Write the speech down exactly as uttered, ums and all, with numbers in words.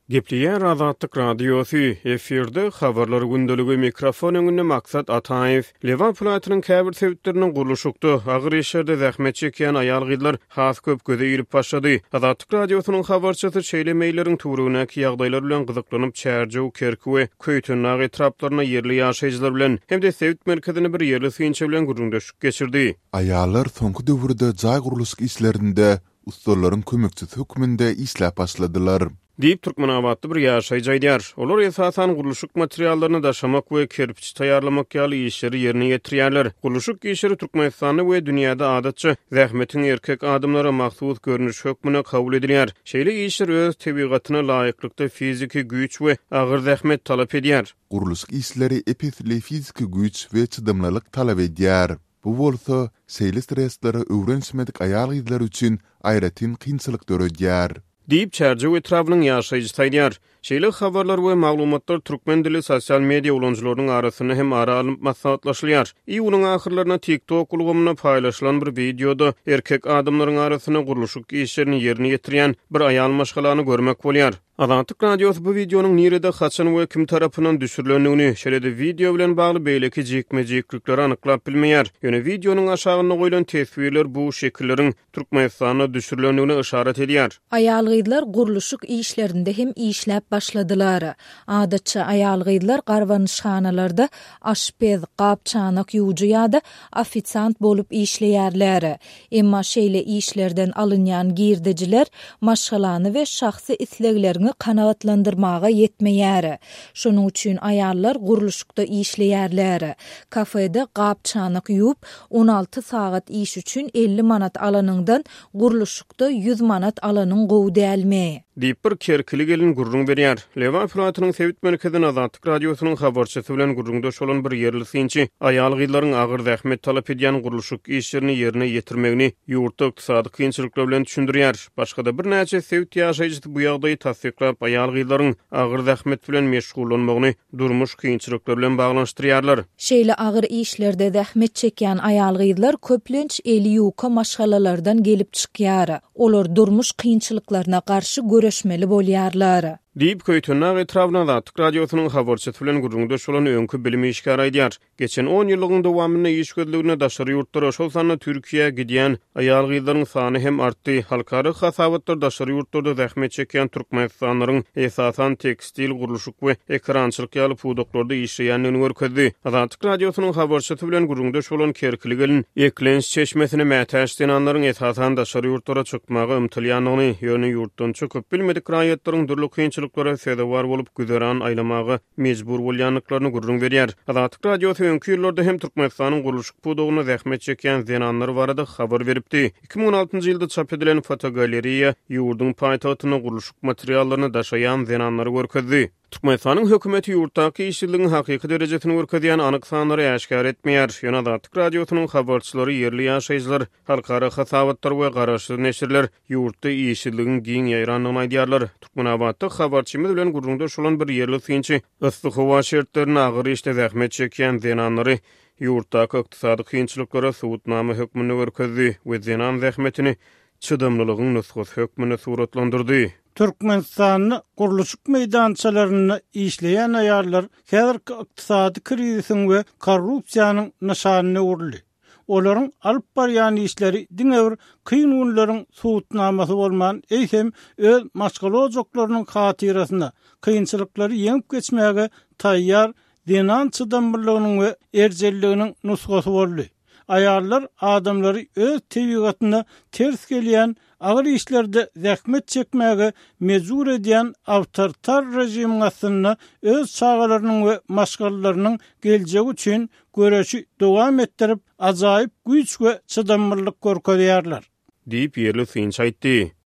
Gepliýär Azatlyk radiosu efirde habarlar gündölügi mikrofon öňünde maksat Ataýew Lewan Pulatynyň käbir sebäpleriniň gurulşykdy. Agyr işlerde zähmet çekýän aýal gyzlar has köp göze ýürüp başlady. Azatlyk radiosynyň habarçysy şeýle meýlleriň turugynaky ýagdaýlar bilen gyzyklanyp çärjew kerkwe köýtünäg etraplaryna yerli ýaşaýjylar bilen hem de sebäp merkezine bir yerli synça bilen gurulşyk geçirdi. Aýallar soňky döwürde jaý gurulşyk işlerinde ustalaryň kömekçisi hükmünde işläp başladylar. Diýip Türkmenabatda bir ýaşaýjy aýdýar. Olar esasan gurulşyk materiallaryny daşamak we kerpiç taýýarlamak ýaly işleri ýerine ýetirýärler. Gurulşyk işleri Türkmenistanda we dünýäde adatça zähmetiň erkek adamlara mahsus görnüş hökmüne kabul edilýär. Şeýle işler öz tebigatyna laýyklykda fiziki güýç we agyr zähmet talap edýär. Gurulşyk işleri epetli fiziki güýç we çydamlylyk talap edýär. Bu bolsa seýle stresleri öwrenşmedik aýal gyzlar üçin aýratyn kynçylyk döredýär. Diýip çärjew etrafynyň ýaşaýjy taýdýar. Şeýle habarlar we maglumatlar türkmen dili sosial media ulanjylarynyň arasyna hem ara alyp maslahatlaşylýar. Iý unyň ahyrlaryna TikTok ulgamyna paýlaşylan bir videoda erkek adamlaryň arasyna gurulşyk işlerini ýerine ýetirýän bir aýal maşgalany görmek bolýar. Azatlyk radiosu bu videonyň nirede haçan we kim tarapyndan düşürilendigini, şeýle video bilen bagly beýleki jekmejeklikleri anyklap bilmeýär. Ýöne videonyň aşagyna goýulan tesbirler bu şekilleriň Türkmenistana düşürilendigine işaret edýär. Aýal gyzlar gurulşyk işlerinde hem işläp başladylar. Adatça aýal gyzlar garwanşhanalarda aşpez, gapçanak ýuwjy ýa-da ofisiant bolup işleýärler. Emma şeýle işlerden alynýan girdijiler maşgalany we şahsy isleglerini kanagatlandyrmaga yetmeýär. Şonuň üçin aýallar gurulşykda işleýärler. Kafede gapçanak ýuwup on alty sagat iş üçin elli manat alanyňdan gurulşykda yüz manat alanyň gowy dälme. Diýip bir kerkili gelin gurrun berýär. Lewan Pulatynyň sebäp merkezine Azatlyk radiosynyň habarçysy bilen gurrunda şolan bir yerli synçy aýal gyzlaryň agyr zähmet talap edýän gurulşyk işlerini ýerine ýetirmegini ýurtda ykdysady kynçylyklar bilen düşündirýär. Başga da bir näçe sebäp ýaşaýjy bu ýagdaýy tasdiklap aýal gyzlaryň agyr zähmet bilen meşgullanmagyny durmuş kynçylyklar bilen baglanşdyrýarlar. Şeýle agyr işlerde zähmet çekýän aýal gyzlar köplenç eli ýuka maşgalalardan gelip çykýar. Olar durmuş kynçylyklaryna garşy göreşmeli bolýarlar. Diýip köýtünäg etrafyna Azatlyk radiosynyň habarçysy bilen gurrunda şolan öňkü bilimi işgär aýdýar. Geçen on ýylygyň dowamyny iş gözlegine daşary ýurtlara şol sany Türkiýe gidýän aýal gyzlaryň sany hem artdy. Halkary hasabatlar daşary ýurtlarda zähmet çekýän türkmenistanyň esasan tekstil, gurulşyk we ekrançylyk ýaly pudoklarda işleýändigini görkezdi. Azatlyk radiosynyň habarçysy bilen gurrunda şolan kerkili gelin Eklenç çeşmesine mätäş denanlaryň esasan daşary ýurtlara çykmagy ymtylýanyny, ýöne ýurtdan çykyp bilmedik raýatlaryň durly kynçylyk sedewar bolup güzeran aýlamagy mejbur bolýanlyklaryny gurrun berýär. Azatlyk radiosu öňkü ýyllarda hem Türkmenistanyň gurulşyk pudogyna zähmet çekýän zenanlar barada habar beripdi. iki bin on altyncy ýylda çap edilen fotogalereýa ýurduň paýtagtyna gurulşyk materiallaryny daşaýan zenanlary görkezdi. Türkmenistanyň hökümeti ýurtdaky işçiligiň hakyky derejesini görkezýän anyk sanlary aşkar etmeýär. Ýöne Azatlyk radiosynyň habarçylary yerli ýaşaýjylar, halkara hasabatlar we garaşly neşirler ýurtda işçiligiň giň ýaýranlygyny aýdýarlar. Türkmenabatda habarçymyz bilen gurrunda şolan bir yerli synçy yslyk howa şertlerini agyr işde zähmet çekýän zenanlary ýurtdaky ykdysady kynçylyklara suwutnama hökmüne görkezdi we zenan zähmetini çydamlylygyň nusgat hökmüne suratlandyrdy. Türkmenistanyň gurulşyk meýdançalaryny işleýän aýallar häzirki ykdysady krizisiň we korrupsiýanyň nişanyny urly. Olaryň alyp barýan işleri diňe kyn günleriň suwutnamasy bolman eýsem öz maşgalajaklarynyň hatirasyna kynçylyklary ýeňip geçmäge taýýar denan çydamlylygynyň we erjelliginiň nusgasy boldy. Aýallar adamlary öz tebigatyna ters gelýän agyr işlerde zähmet çekmäge mejbur edýän awtoritar rejimiň aslynda öz çagalarynyň we maşgallalarynyň geljegi üçin göreşi dowam etdirip ajaýyp güýç we çydamlylyk görkezýärler. Diýip yerli synçy aýtdy.